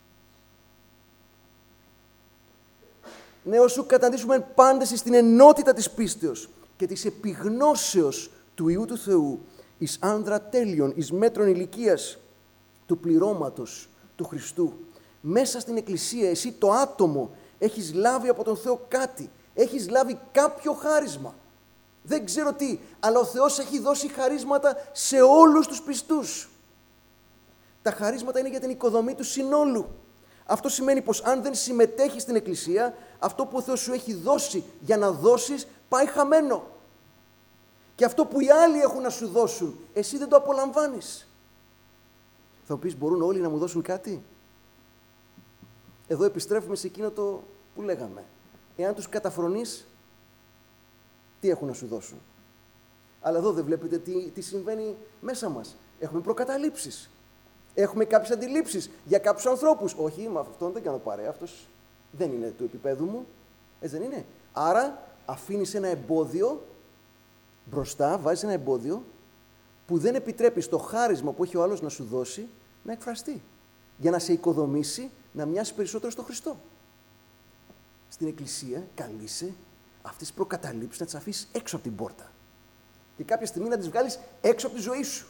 Ναι, όσου καταντήσουμε πάντες στην ενότητα της πίστεως και της επιγνώσεως του Υιού του Θεού, εις άνδρα τέλειων, εις μέτρων ηλικίας του πληρώματος του Χριστού. Μέσα στην Εκκλησία, εσύ το άτομο, έχεις λάβει από τον Θεό κάτι, έχεις λάβει κάποιο χάρισμα. Δεν ξέρω τι, αλλά ο Θεός έχει δώσει χαρίσματα σε όλους τους πιστούς. Τα χαρίσματα είναι για την οικοδομή του συνόλου. Αυτό σημαίνει πως αν δεν συμμετέχεις στην Εκκλησία, αυτό που ο Θεός σου έχει δώσει για να δώσεις, πάει χαμένο. Και αυτό που οι άλλοι έχουν να σου δώσουν, εσύ δεν το απολαμβάνεις. Θα μου πεις, μπορούν όλοι να μου δώσουν κάτι? Εδώ επιστρέφουμε σε εκείνο το που λέγαμε. Εάν τους καταφρονείς, τι έχουν να σου δώσουν? Αλλά εδώ δεν βλέπετε τι συμβαίνει μέσα μας. Έχουμε προκαταλήψεις. Έχουμε κάποιες αντιλήψεις για κάποιους ανθρώπους. Όχι, με αυτόν δεν κάνω παρέα, αυτός δεν είναι του επίπεδου μου. Έτσι δεν είναι? Άρα αφήνεις ένα εμπόδιο μπροστά, βάζεις ένα εμπόδιο που δεν επιτρέπει το χάρισμα που έχει ο άλλος να σου δώσει να εκφραστεί. Για να σε οικοδομήσει, να μοιάσει περισσότερο στο Χριστό. Στην Εκκλησία καλείσαι αυτές τις προκαταλήψεις να τις αφήσεις έξω από την πόρτα. Και κάποια στιγμή να τις βγάλεις έξω από τη ζωή σου.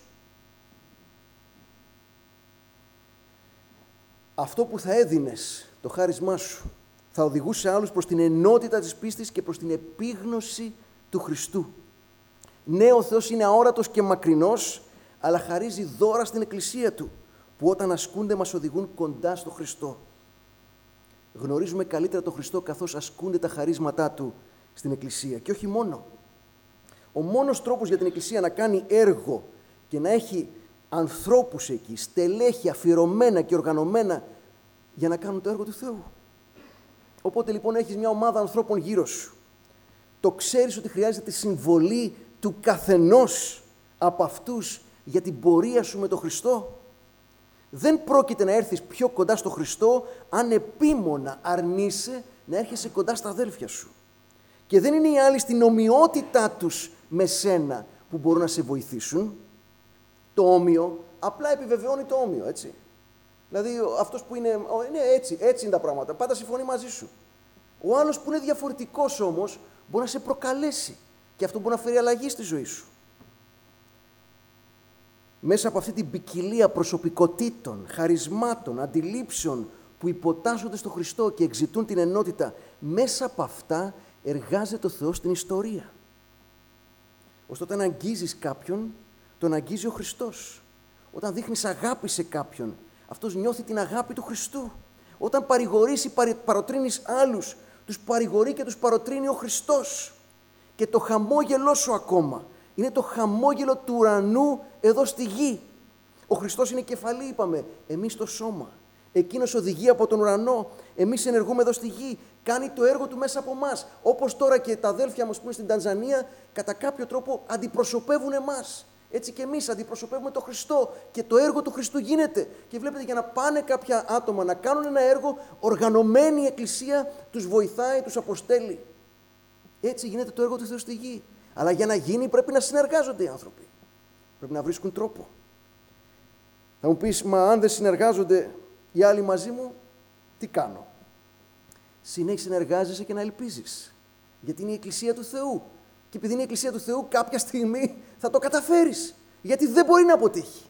Αυτό που θα έδινες, το χάρισμά σου, θα οδηγούσε άλλους προς την ενότητα της πίστης και προς την επίγνωση του Χριστού. Ναι, ο Θεός είναι αόρατος και μακρινός, αλλά χαρίζει δώρα στην Εκκλησία Του, που όταν ασκούνται μας οδηγούν κοντά στο Χριστό. Γνωρίζουμε καλύτερα τον Χριστό καθώς ασκούνται τα χαρίσματά Του στην Εκκλησία. Και όχι μόνο. Ο μόνος τρόπος για την Εκκλησία να κάνει έργο και να έχει ανθρώπους εκεί, στελέχη αφιερωμένα και οργανωμένα για να κάνουν το έργο του Θεού. Οπότε λοιπόν έχεις μια ομάδα ανθρώπων γύρω σου. Το ξέρεις ότι χρειάζεται τη συμβολή του καθενός από αυτούς για την πορεία σου με τον Χριστό. Δεν πρόκειται να έρθεις πιο κοντά στο Χριστό αν επίμονα αρνείσαι να έρχεσαι κοντά στα αδέλφια σου. Και δεν είναι οι άλλοι στην ομοιότητά τους με σένα που μπορούν να σε βοηθήσουν. Το όμοιο απλά επιβεβαιώνει το όμοιο, έτσι. Δηλαδή αυτός που είναι έτσι είναι τα πράγματα, πάντα συμφωνεί μαζί σου. Ο άλλος που είναι διαφορετικός όμως μπορεί να σε προκαλέσει και αυτό μπορεί να φέρει αλλαγή στη ζωή σου. Μέσα από αυτή την ποικιλία προσωπικότητων, χαρισμάτων, αντιλήψεων που υποτάσσονται στο Χριστό και εξητούν την ενότητα, μέσα από αυτά εργάζεται ο Θεός στην ιστορία. Ώστε όταν αγγίζεις κάποιον, τον αγγίζει ο Χριστός. Όταν δείχνεις αγάπη σε κάποιον, αυτός νιώθει την αγάπη του Χριστού. Όταν παρηγορείς ή παροτρύνεις άλλους, τους παρηγορεί και τους παροτρύνει ο Χριστός. Και το χαμόγελό σου ακόμα είναι το χαμόγελο του ουρανού εδώ στη γη. Ο Χριστός είναι κεφαλή, είπαμε, εμείς το σώμα. Εκείνος οδηγεί από τον ουρανό, εμείς ενεργούμε εδώ στη γη. Κάνει το έργο του μέσα από εμάς. Όπως τώρα και τα αδέλφια μας που είναι στην Τανζανία, κατά κάποιο τρόπο αντιπροσωπεύουν εμάς. Έτσι και εμείς αντιπροσωπεύουμε τον Χριστό και το έργο του Χριστού γίνεται. Και βλέπετε, για να πάνε κάποια άτομα να κάνουν ένα έργο, οργανωμένη η Εκκλησία τους βοηθάει, τους αποστέλει. Έτσι γίνεται το έργο του Θεού στη γη. Αλλά για να γίνει πρέπει να συνεργάζονται οι άνθρωποι. Πρέπει να βρίσκουν τρόπο. Θα μου πεις, μα αν δεν συνεργάζονται οι άλλοι μαζί μου, τι κάνω? Συνέχισε να εργάζεσαι και να ελπίζεις. Γιατί είναι η Εκκλησία του Θεού. Και επειδή είναι η Εκκλησία του Θεού, κάποια στιγμή θα το καταφέρεις. Γιατί δεν μπορεί να αποτύχει.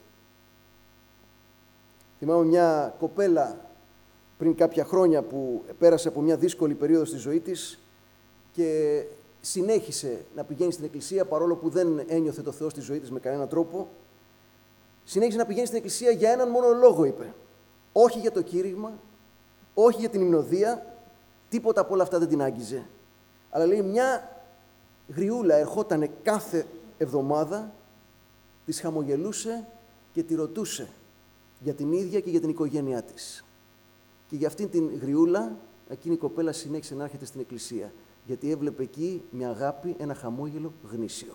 Θυμάμαι μια κοπέλα πριν κάποια χρόνια που πέρασε από μια δύσκολη περίοδο στη ζωή της και συνέχισε να πηγαίνει στην Εκκλησία παρόλο που δεν ένιωθε το Θεό στη ζωή της με κανέναν τρόπο. Συνέχισε να πηγαίνει στην Εκκλησία για έναν μόνο λόγο, είπε. Όχι για το κήρυγμα, όχι για την υμνοδία, τίποτα από όλα αυτά δεν την άγγιζε. Αλλά λέει, μια γριούλα ερχότανε κάθε εβδομάδα, της χαμογελούσε και τη ρωτούσε για την ίδια και για την οικογένειά της. Και για αυτήν την γριούλα, εκείνη η κοπέλα συνέχισε να έρχεται στην Εκκλησία, γιατί έβλεπε εκεί μια αγάπη, ένα χαμόγελο γνήσιο.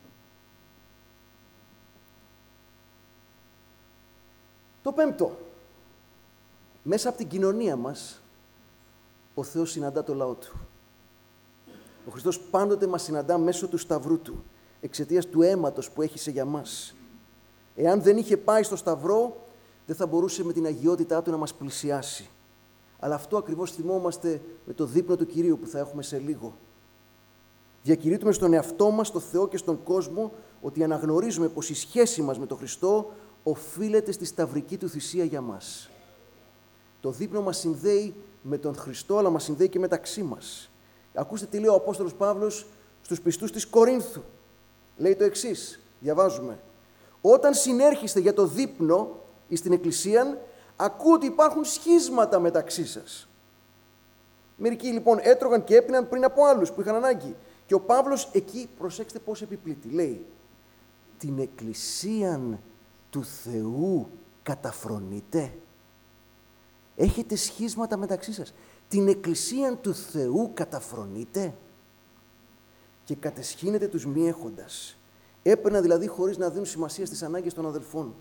Το πέμπτο, μέσα από την κοινωνία μας, ο Θεός συναντά το λαό Του. Ο Χριστός πάντοτε μας συναντά μέσω του Σταυρού Του, εξαιτίας του αίματος που έχησε για μας. Εάν δεν είχε πάει στο Σταυρό, δεν θα μπορούσε με την αγιότητά Του να μας πλησιάσει. Αλλά αυτό ακριβώς θυμόμαστε με το δείπνο του Κυρίου που θα έχουμε σε λίγο. Διακηρύττουμε στον εαυτό μας, στον Θεό και στον κόσμο, ότι αναγνωρίζουμε πως η σχέση μας με τον Χριστό οφείλεται στη σταυρική Του θυσία για μας. Το δείπνο μας συνδέει με τον Χριστό, αλλά μας συνδέει και μεταξύ μας. Ακούστε τι λέει ο Απόστολος Παύλος στους πιστούς της Κορίνθου. Λέει το εξής, διαβάζουμε. Όταν συνέρχεστε για το δείπνο ή στην Εκκλησία, ακούω ότι υπάρχουν σχίσματα μεταξύ σας. Μερικοί λοιπόν έτρωγαν και έπιναν πριν από άλλους που είχαν ανάγκη. Και ο Παύλος εκεί, προσέξτε πώς επιπλήττει, λέει, την Εκκλησίαν του Θεού καταφρονείτε. Έχετε σχίσματα μεταξύ σας. Την Εκκλησίαν του Θεού καταφρονείτε. Και κατεσχύνετε τους μη έχοντας. Έπαιρναν δηλαδή χωρίς να δίνουν σημασία στις ανάγκες των αδελφών.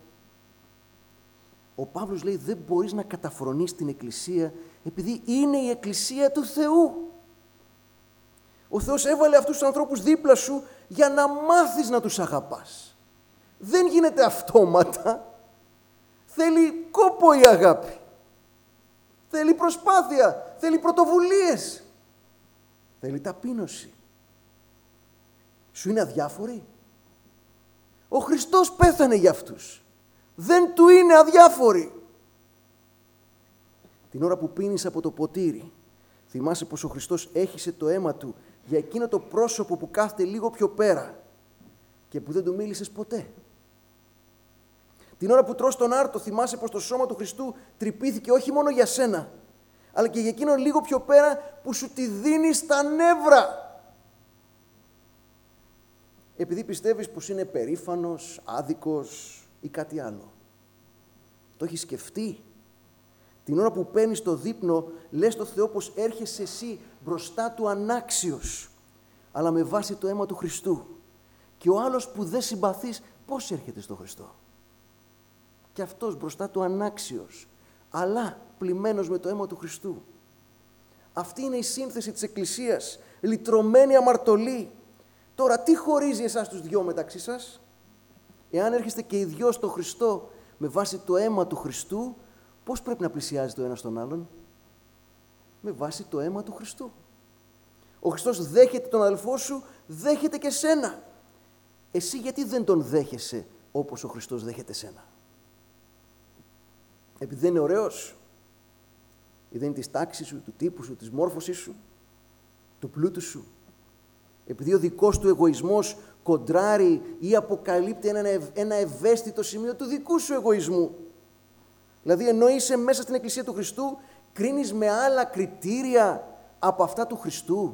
Ο Παύλος λέει δεν μπορείς να καταφρονείς την Εκκλησία επειδή είναι η Εκκλησία του Θεού. Ο Θεός έβαλε αυτούς τους ανθρώπους δίπλα σου για να μάθεις να τους αγαπάς. Δεν γίνεται αυτόματα. Θέλει κόπο η αγάπη. Θέλει προσπάθεια. Θέλει πρωτοβουλίες. Θέλει ταπείνωση. Σου είναι αδιάφοροι? Ο Χριστός πέθανε για αυτούς. Δεν του είναι αδιάφοροι. Την ώρα που πίνεις από το ποτήρι, θυμάσαι πως ο Χριστός έχισε το αίμα Του για εκείνο το πρόσωπο που κάθεται λίγο πιο πέρα και που δεν του μίλησες ποτέ. Την ώρα που τρως τον άρτο, θυμάσαι πως το σώμα του Χριστού τρυπήθηκε όχι μόνο για σένα, αλλά και για εκείνον λίγο πιο πέρα που σου τη δίνει στα νεύρα. Επειδή πιστεύεις πως είναι περήφανος, άδικος ή κάτι άλλο. Το έχεις σκεφτεί? Την ώρα που παίρνεις το δείπνο, λες στο Θεό πως έρχεσαι εσύ μπροστά Του ανάξιος, αλλά με βάση το αίμα του Χριστού. Και ο άλλος που δεν συμπαθείς, πώς έρχεται στο Χριστό? Και αυτός μπροστά Του ανάξιος, αλλά πλημμένος με το αίμα του Χριστού. Αυτή είναι η σύνθεση της Εκκλησίας, λυτρωμένη αμαρτωλή. Τώρα, τι χωρίζει εσάς τους δυο μεταξύ σας? Εάν έρχεστε και οι δυο στο Χριστό με βάση το αίμα του Χριστού, Πώς πρέπει να πλησιάζει το ένα στον άλλον? Με βάση το αίμα του Χριστού. Ο Χριστός δέχεται τον αδελφό σου, δέχεται και σένα. Εσύ γιατί δεν τον δέχεσαι όπως ο Χριστός δέχεται σένα? Επειδή δεν είναι ωραίος, ή δεν είναι της τάξης σου, του τύπου σου, της μόρφωσης σου, του πλούτου σου? Επειδή ο δικός του εγωισμός κοντράρει ή αποκαλύπτει ένα ευαίσθητο σημείο του δικού σου εγωισμού? Δηλαδή, ενώ είσαι μέσα στην Εκκλησία του Χριστού, κρίνεις με άλλα κριτήρια από αυτά του Χριστού?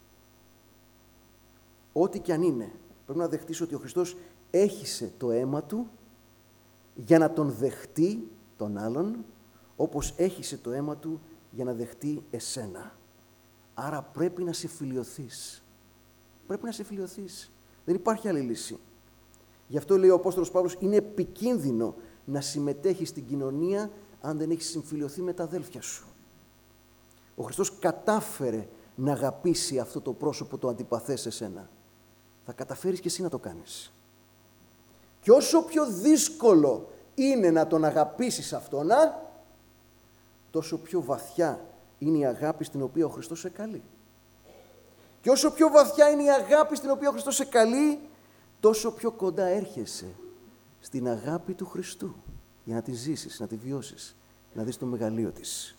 Ό,τι και αν είναι, πρέπει να δεχτείς ότι ο Χριστός έχισε το αίμα Του για να τον δεχτεί τον άλλον, όπως έχισε το αίμα Του για να δεχτεί εσένα. Άρα πρέπει να σε φιλιωθείς. Πρέπει να σε φιλιωθείς. Δεν υπάρχει άλλη λύση. Γι' αυτό λέει ο Απόστολος Παύλος, είναι επικίνδυνο να συμμετέχεις στην κοινωνία αν δεν έχεις συμφιλιωθεί με τα αδέλφια σου. Ο Χριστός κατάφερε να αγαπήσει αυτό το πρόσωπο το αντιπαθές σε σένα. Θα καταφέρεις και εσύ να το κάνεις. Και όσο πιο δύσκολο είναι να τον αγαπήσεις αυτόν, τόσο πιο βαθιά είναι η αγάπη στην οποία ο Χριστός σε καλεί. Και όσο πιο βαθιά είναι η αγάπη στην οποία ο Χριστός σε καλεί, τόσο πιο κοντά έρχεσαι στην αγάπη του Χριστού, για να τη ζήσεις, να τη βιώσεις, να δεις το μεγαλείο της.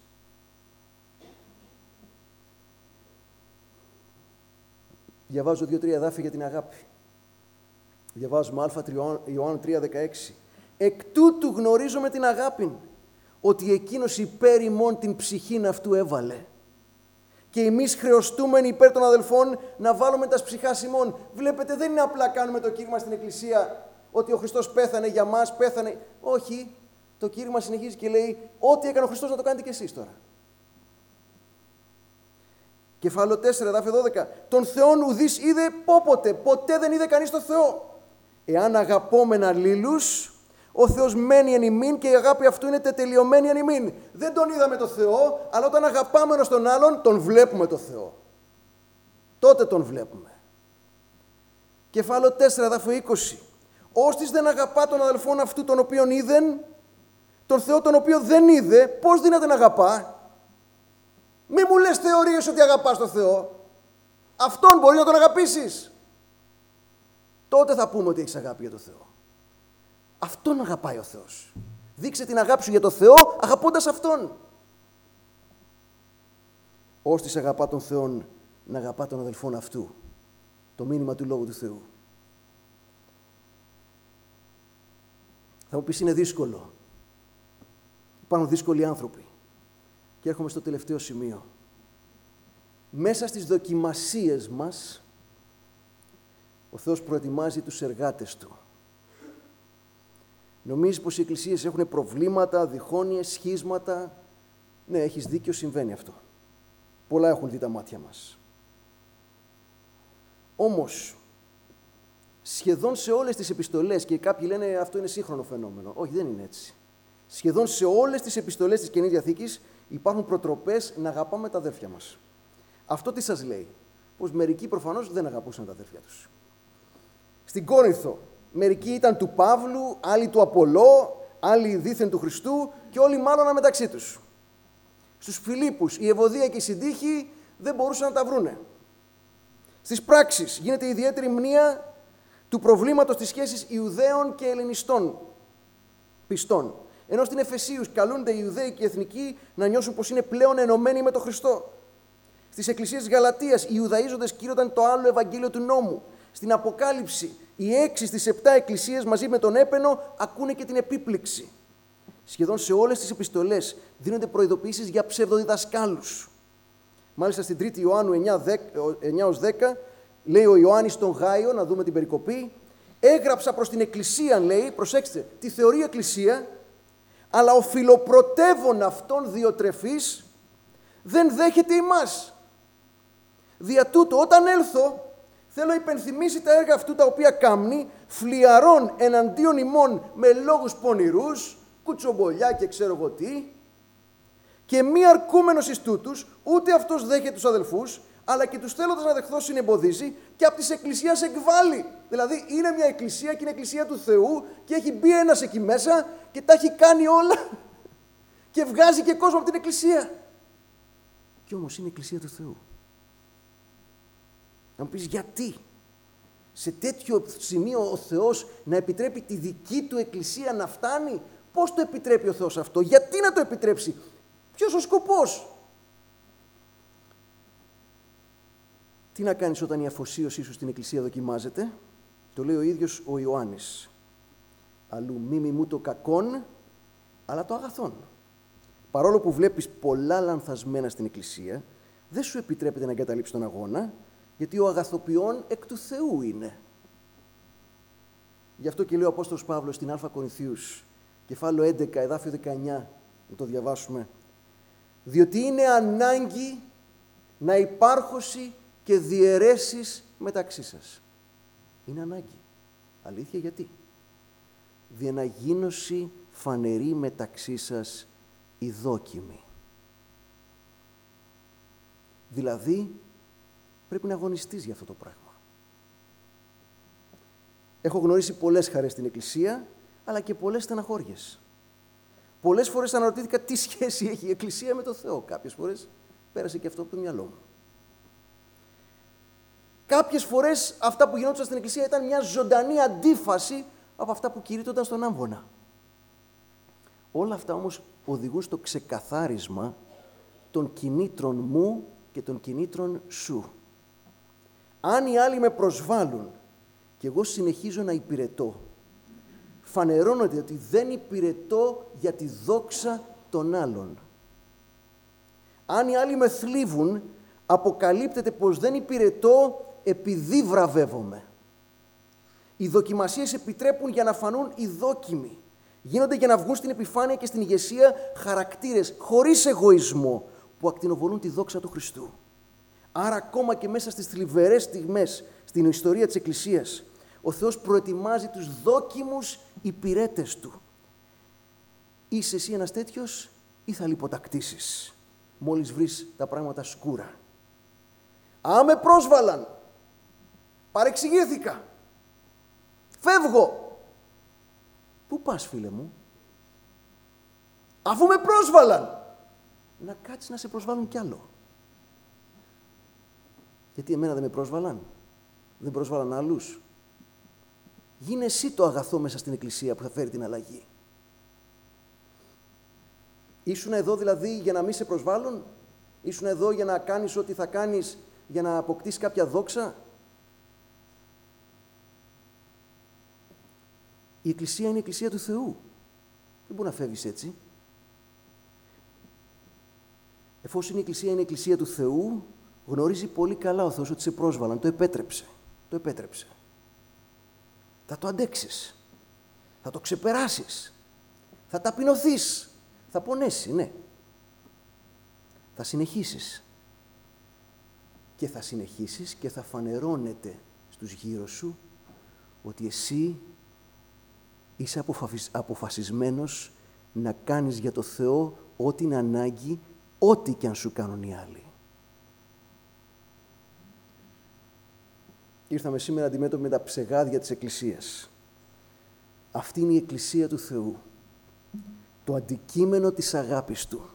Διαβάζω 2-3 εδάφια για την αγάπη. Διαβάζουμε Α Ιωάννου 3,16. Εκ τούτου γνωρίζουμε την αγάπη, ότι εκείνος υπέρ ημών την ψυχήν αυτού έβαλε. Και εμείς χρεωστούμενοι υπέρ των αδελφών να βάλουμε τα ψυχάς ημών. Βλέπετε, δεν είναι απλά κάνουμε το κήρυγμα στην Εκκλησία ότι ο Χριστός πέθανε για μας, πέθανε. Όχι, το κήρυγμα συνεχίζει και λέει ό,τι έκανε ο Χριστός να το κάνετε κι εσείς τώρα. Κεφάλαιο 4, εδάφιο 12. Τον Θεόν ουδείς είδε πόποτε, ποτέ δεν είδε κανείς τον Θεό. Εάν αγαπόμεν αλλήλους, ο Θεός μένει εν ημίν και η αγάπη αυτού είναι τετελειωμένη εν ημίν. Δεν τον είδαμε τον Θεό, αλλά όταν αγαπάμε ένας τον άλλον, τον βλέπουμε τον Θεό. Τότε τον βλέπουμε. Κεφάλαιο 4, εδάφιο 20. Όστις δεν αγαπά τον αδελφόν αυτού τον οποίον είδεν, τον Θεό τον οποίο δεν είδε, πώς δύναται να αγαπά? Μη μου λες θεωρίες ότι αγαπάς τον Θεό. Αυτόν μπορεί να τον αγαπήσεις. Τότε θα πούμε ότι έχεις αγάπη για τον Θεό. Αυτόν αγαπάει ο Θεός. Δείξε την αγάπη σου για τον Θεό αγαπώντας Αυτόν. Όστις αγαπά τον Θεόν, να αγαπά τον αδελφόν αυτού. Το μήνυμα του Λόγου του Θεού. Θα μου πεις είναι δύσκολο. Υπάρχουν δύσκολοι άνθρωποι. Και έρχομαι στο τελευταίο σημείο. Μέσα στις δοκιμασίες μας, ο Θεός προετοιμάζει τους εργάτες Του. Νομίζεις πως οι εκκλησίες έχουν προβλήματα, διχόνοιες, σχίσματα? Ναι, έχεις δίκιο, συμβαίνει αυτό. Πολλά έχουν δει τα μάτια μας. Όμως, σχεδόν σε όλες τις επιστολές, και κάποιοι λένε αυτό είναι σύγχρονο φαινόμενο. Όχι, δεν είναι έτσι. Σχεδόν σε όλες τις επιστολές της Καινής Διαθήκης υπάρχουν προτροπές να αγαπάμε τα αδέρφια μας. Αυτό τι σας λέει? Πως μερικοί προφανώς δεν αγαπούσαν τα αδέρφια τους. Στην Κόρινθο, μερικοί ήταν του Παύλου, άλλοι του Απολώ, άλλοι δήθεν του Χριστού και όλοι μάλλον μεταξύ τους. Στους Φιλίππους, η Ευωδία και η Συντύχη δεν μπορούσαν να τα βρούνε. Στις πράξεις γίνεται ιδιαίτερη μνήα του προβλήματος της σχέσης Ιουδαίων και Ελληνιστών πιστών. Ενώ στην Εφεσίους καλούνται οι Ιουδαίοι και οι εθνικοί να νιώσουν πως είναι πλέον ενωμένοι με τον Χριστό. Στις εκκλησίες της Γαλατίας οι Ιουδαίζοντες κήρυταν το άλλο Ευαγγέλιο του νόμου. Στην Αποκάλυψη οι 6 στις 7 εκκλησίες μαζί με τον έπαινο ακούνε και την επίπληξη. Σχεδόν σε όλες τις επιστολές δίνονται προειδοποιήσεις για ψευδοδιδασκάλους. Μάλιστα στην 3η Ιωάννου 9-10 λέει ο Ιωάννης στον Γάιο, να δούμε την περικοπή, έγραψα προς την εκκλησία, λέει, προσέξτε, τη θεωρεί εκκλησία, αλλά ο φιλοπρωτεύων αυτών Διοτρεφής δεν δέχεται ημάς. Δια τούτο, όταν έλθω, θέλω υπενθυμίσει τα έργα αυτού τα οποία κάμνει, φλιαρών εναντίον ημών με λόγους πονηρούς, κουτσομπολιά και ξέρω εγώ τι, και μη αρκούμενος εις τούτους, ούτε αυτός δέχεται τους αδελφούς, αλλά και τους θέλοντας να δεχθώ συνεμποδίζει και από της εκκλησίας εκβάλλει. Δηλαδή είναι μια εκκλησία και είναι εκκλησία του Θεού και έχει μπει ένας εκεί μέσα και τα έχει κάνει όλα και βγάζει και κόσμο από την Εκκλησία. Κι όμως είναι η Εκκλησία του Θεού. Να μου πεις γιατί. Σε τέτοιο σημείο ο Θεός να επιτρέπει τη δική του Εκκλησία να φτάνει. Πώς το επιτρέπει ο Θεός αυτό, γιατί να το επιτρέψει, ποιος ο σκοπός. Τι να κάνεις όταν η αφοσίωσή σου στην Εκκλησία δοκιμάζεται. Το λέει ο ίδιος ο Ιωάννης. Αλλού μη μιμού το κακόν, αλλά το αγαθόν. Παρόλο που βλέπεις πολλά λανθασμένα στην Εκκλησία, δεν σου επιτρέπεται να εγκαταλείψεις τον αγώνα, γιατί ο αγαθοποιών εκ του Θεού είναι. Γι' αυτό και λέει ο Απόστολος Παύλος στην Α Κορινθίους, κεφάλαιο 11, εδάφιο 19, να το διαβάσουμε. Διότι είναι ανάγκη να υπάρχωση και διαιρέσεις μεταξύ σας. Είναι ανάγκη. Αλήθεια γιατί. Διε να γίνωση φανερή μεταξύ σας η δόκιμη. Δηλαδή, πρέπει να αγωνιστείς για αυτό το πράγμα. Έχω γνωρίσει πολλές χαρές στην Εκκλησία, αλλά και πολλές στεναχώριες. Πολλές φορές αναρωτήθηκα τι σχέση έχει η Εκκλησία με τον Θεό. Κάποιες φορές πέρασε και αυτό από το μυαλό μου. Κάποιες φορές αυτά που γινόντουσαν στην Εκκλησία ήταν μια ζωντανή αντίφαση από αυτά που κηρύττονταν στον άμβονα. Όλα αυτά όμως οδηγούν στο ξεκαθάρισμα των κινήτρων μου και των κινήτρων σου. Αν οι άλλοι με προσβάλλουν και εγώ συνεχίζω να υπηρετώ, φανερώνεται ότι δεν υπηρετώ για τη δόξα των άλλων. Αν οι άλλοι με θλίβουν, αποκαλύπτεται πως δεν υπηρετώ επειδή βραβεύομαι. Οι δοκιμασίες επιτρέπουν για να φανούν οι δόκιμοι. Γίνονται για να βγουν στην επιφάνεια και στην ηγεσία χαρακτήρες χωρίς εγωισμό που ακτινοβολούν τη δόξα του Χριστού. Άρα ακόμα και μέσα στις θλιβερές στιγμές στην ιστορία της Εκκλησίας, ο Θεός προετοιμάζει τους δόκιμους υπηρέτες Του. Είσαι εσύ ένας τέτοιος ή θα λιποτακτήσεις μόλις βρεις τα πράγματα σκούρα. Αν με πρόσβαλαν, παρεξηγήθηκα, φεύγω. Πού πας, φίλε μου? Αφού με πρόσβαλαν, να κάτσεις να σε προσβάλλουν κι άλλο. Γιατί εμένα δεν με πρόσβαλαν, δεν πρόσβαλαν άλλους. Γίνε εσύ το αγαθό μέσα στην Εκκλησία που θα φέρει την αλλαγή. Ήσουν εδώ δηλαδή για να μην σε προσβάλλουν, ήσουν εδώ για να κάνεις ό,τι θα κάνεις για να αποκτήσεις κάποια δόξα. Η Εκκλησία είναι η Εκκλησία του Θεού. Δεν μπορεί να φεύγεις έτσι. Εφόσον η Εκκλησία είναι η Εκκλησία του Θεού, γνωρίζει πολύ καλά ο Θεός ότι σε πρόσβαλαν. Το επέτρεψε. Το επέτρεψε. Θα το αντέξεις. Θα το ξεπεράσεις. Θα ταπεινωθείς. Θα πονέσει, ναι. Θα συνεχίσεις. Και θα συνεχίσεις και θα φανερώνεται στους γύρω σου ότι εσύ είσαι αποφασισμένος να κάνεις για το Θεό ό,τι είναι ανάγκη, ό,τι και αν σου κάνουν οι άλλοι. Ήρθαμε σήμερα αντιμέτωποι με τα ψεγάδια της Εκκλησίας. Αυτή είναι η Εκκλησία του Θεού. Το αντικείμενο της αγάπης Του.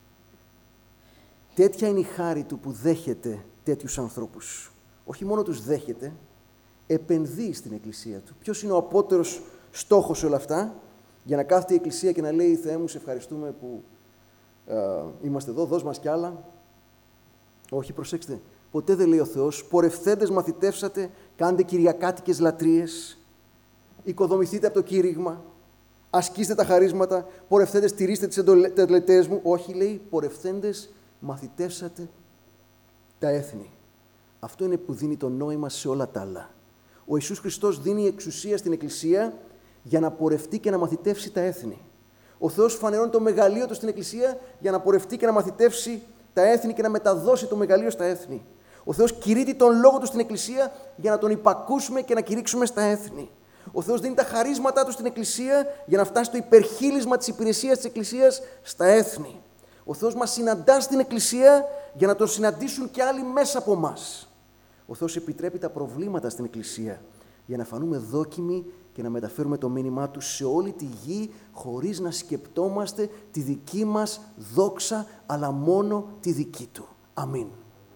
Τέτοια είναι η χάρη Του που δέχεται τέτοιους ανθρώπους. Όχι μόνο τους δέχεται, επενδύει στην Εκκλησία Του. Ποιος είναι ο απότερος στόχος σε όλα αυτά? Για να κάθεται η Εκκλησία και να λέει «Θεέ μου, σε ευχαριστούμε που είμαστε εδώ, δώσ' μας κι άλλα». Όχι, προσέξτε. Ποτέ δεν λέει ο Θεός «Πορευθέντες μαθητεύσατε, κάντε κυριακάτικες λατρείες, οικοδομηθείτε από το κήρυγμα, ασκήστε τα χαρίσματα, πορευθέντες τηρήστε τις εντολές μου». Όχι, λέει «Πορευθέντες μαθητεύσατε τα έθνη». Αυτό είναι που δίνει το νόημα σε όλα τα άλλα. Ο Ιησούς Χριστός δίνει εξουσία στην Εκκλησία για να πορευτεί και να μαθητεύσει τα έθνη. Ο Θεός φανερώνει το μεγαλείο Του στην Εκκλησία για να πορευτεί και να μαθητεύσει τα έθνη και να μεταδώσει το μεγαλείο στα έθνη. Ο Θεός κηρύττει τον Λόγο Του στην Εκκλησία για να τον υπακούσουμε και να κηρύξουμε στα έθνη. Ο Θεός δίνει τα χαρίσματά Του στην Εκκλησία για να φτάσει το υπερχείλισμα της υπηρεσίας της Εκκλησίας στα έθνη. Ο Θεός μας συναντά στην Εκκλησία για να τον συναντήσουν και άλλοι μέσα από εμάς. Ο Θεός επιτρέπει τα προβλήματα στην Εκκλησία για να φανούμε δόκιμοι και να μεταφέρουμε το μήνυμά Του σε όλη τη γη, χωρίς να σκεπτόμαστε τη δική μας δόξα, αλλά μόνο τη δική Του. Αμήν.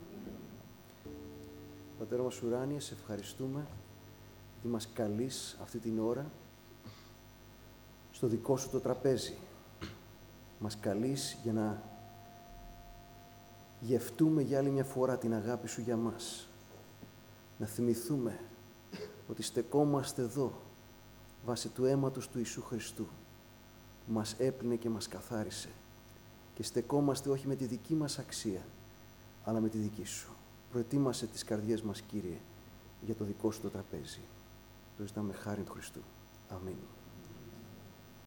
Πατέρα μας ουράνιε, σε ευχαριστούμε ότι μας καλείς αυτή την ώρα στο δικό Σου το τραπέζι. Μας καλείς για να γευτούμε για άλλη μια φορά την αγάπη Σου για μας. Να θυμηθούμε ότι στεκόμαστε εδώ βάσει του αίματος του Ιησού Χριστού που μας έπλυνε και μας καθάρισε και στεκόμαστε όχι με τη δική μας αξία αλλά με τη δική Σου. Προετοίμασε τις καρδιές μας, Κύριε, για το δικό Σου το τραπέζι. Το ζητάμε χάριν του Χριστού. Αμήν.